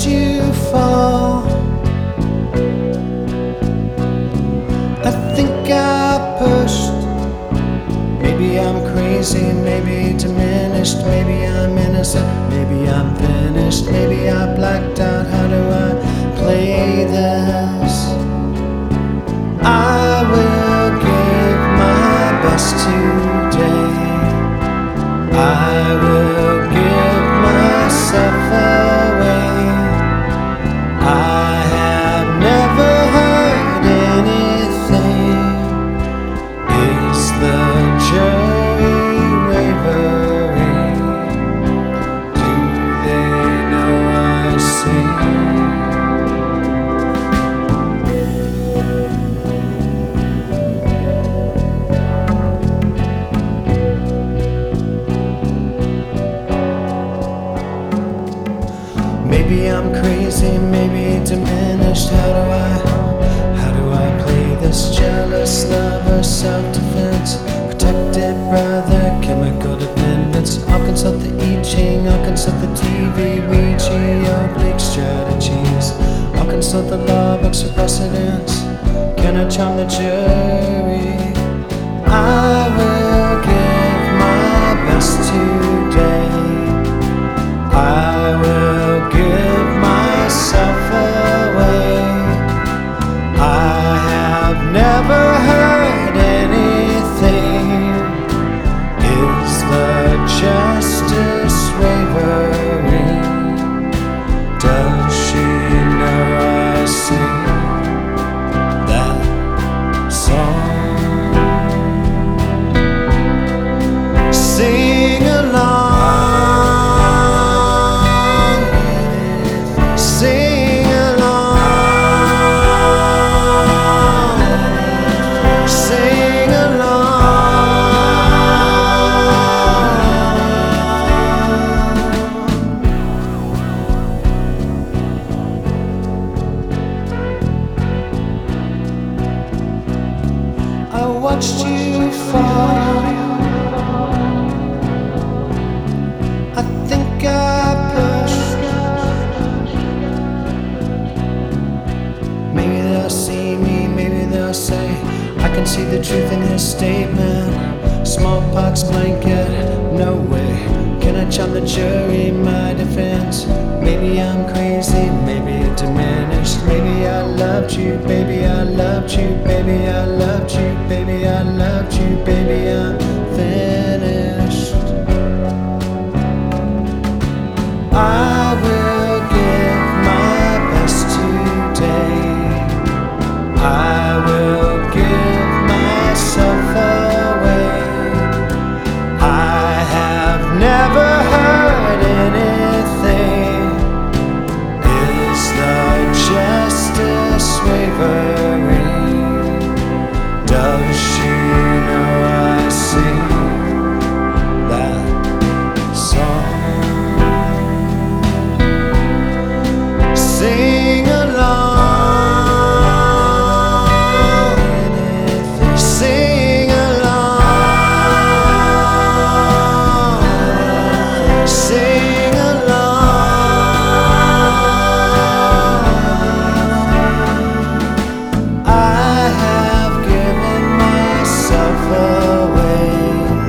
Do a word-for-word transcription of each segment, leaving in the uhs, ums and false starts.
watched you fall. I think I pushed. Maybe I'm crazy, maybe diminished, maybe I'm innocent, maybe I'm finished, maybe I blacked out. How do I play this? I will give my best today. I will give myself away. I have never heard anything. Is the jury wavering? Do they know I sing? Maybe I'm crazy, maybe diminished. How do I, how do I play this? Jealous lover, self-defense, protected brother, chemical dependence. I'll consult the I Ching, I'll consult the T V, Ouija, oblique strategies. I'll consult the law books for precedents. Can I charm the jury? I will give my best today. I will give myself away. I have never heard anything. Is the justice wavering? Does she know I sing that song? Sing along. I watched you fall. I think I pushed. Maybe they'll see me, maybe they'll say I can see the truth in his statement. Smallpox blanket, no way. Can I charm the jury, my defense? Maybe I'm crazy, maybe diminished. Maybe I loved you, baby, I loved you, baby, I loved you, baby, I loved you, baby, I'm finished. I will give my best today. I will give myself away. I have never heard anything. Is the justice wavering? Does she know I sing that song? Sing along. Sing along. Sing along. I have given myself away.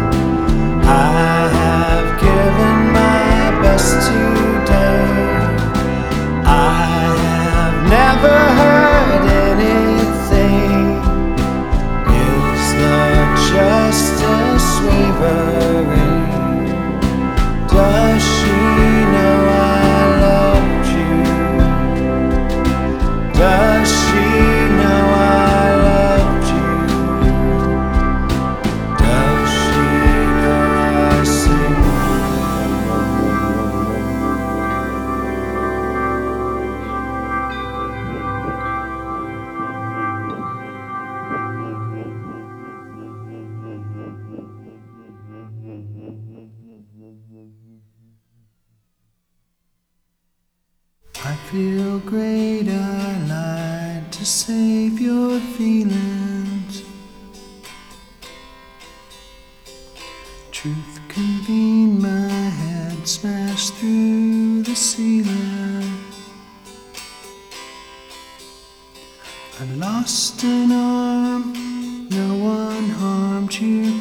I have given my best today. I have never heard anything. Is the justice wavering? Does she know I loved you? Does she know I loved you? Does she know I sing? I feel great, I lied to save your feelings. Truth convened, my head smashed through the ceiling. I lost an arm, no one harmed you.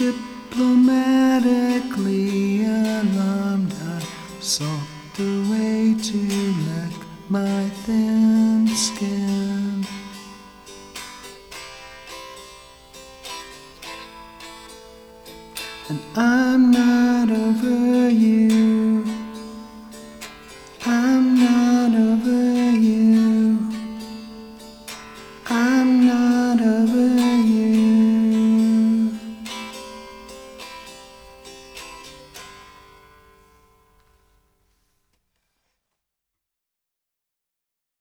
Diplomatically alarmed, I sought the way to lick my thin skin. And I'm not over